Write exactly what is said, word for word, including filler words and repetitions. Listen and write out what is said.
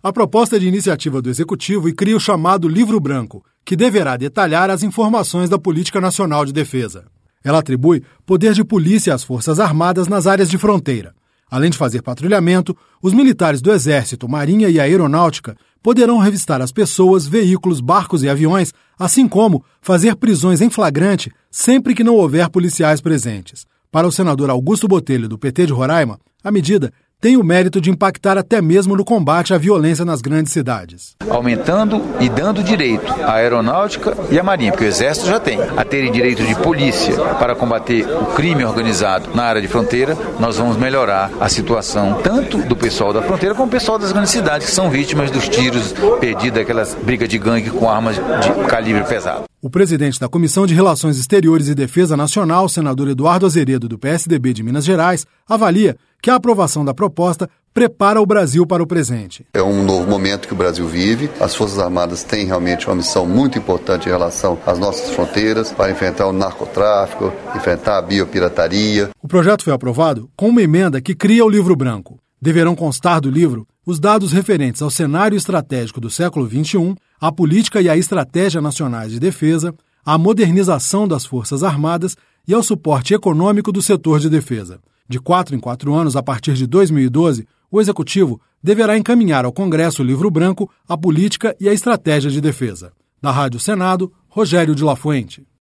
A proposta é de iniciativa do Executivo e cria o chamado Livro Branco, que deverá detalhar as informações da Política Nacional de Defesa. Ela atribui poder de polícia às Forças Armadas nas áreas de fronteira. Além de fazer patrulhamento, os militares do Exército, Marinha e Aeronáutica poderão revistar as pessoas, veículos, barcos e aviões, assim como fazer prisões em flagrante sempre que não houver policiais presentes. Para o senador Augusto Botelho, do P T de Roraima, a medida tem o mérito de impactar até mesmo no combate à violência nas grandes cidades. Aumentando e dando direito à aeronáutica e à marinha, porque o Exército já tem, a terem direito de polícia para combater o crime organizado na área de fronteira, nós vamos melhorar a situação tanto do pessoal da fronteira como do pessoal das grandes cidades, que são vítimas dos tiros perdidos, daquelas brigas de gangue com armas de calibre pesado. O presidente da Comissão de Relações Exteriores e Defesa Nacional, senador Eduardo Azeredo, do P S D B de Minas Gerais, avalia que a aprovação da proposta prepara o Brasil para o presente. É um novo momento que o Brasil vive. As Forças Armadas têm realmente uma missão muito importante em relação às nossas fronteiras para enfrentar o narcotráfico, enfrentar a biopirataria. O projeto foi aprovado com uma emenda que cria o Livro Branco. Deverão constar do livro os dados referentes ao cenário estratégico do século vinte e um, à política e à estratégia nacionais de defesa, à modernização das Forças Armadas e ao suporte econômico do setor de defesa. De quatro em quatro anos, a partir de dois mil e doze, o Executivo deverá encaminhar ao Congresso o Livro Branco, a política e a estratégia de defesa. Da Rádio Senado, Rogério de La Fuente.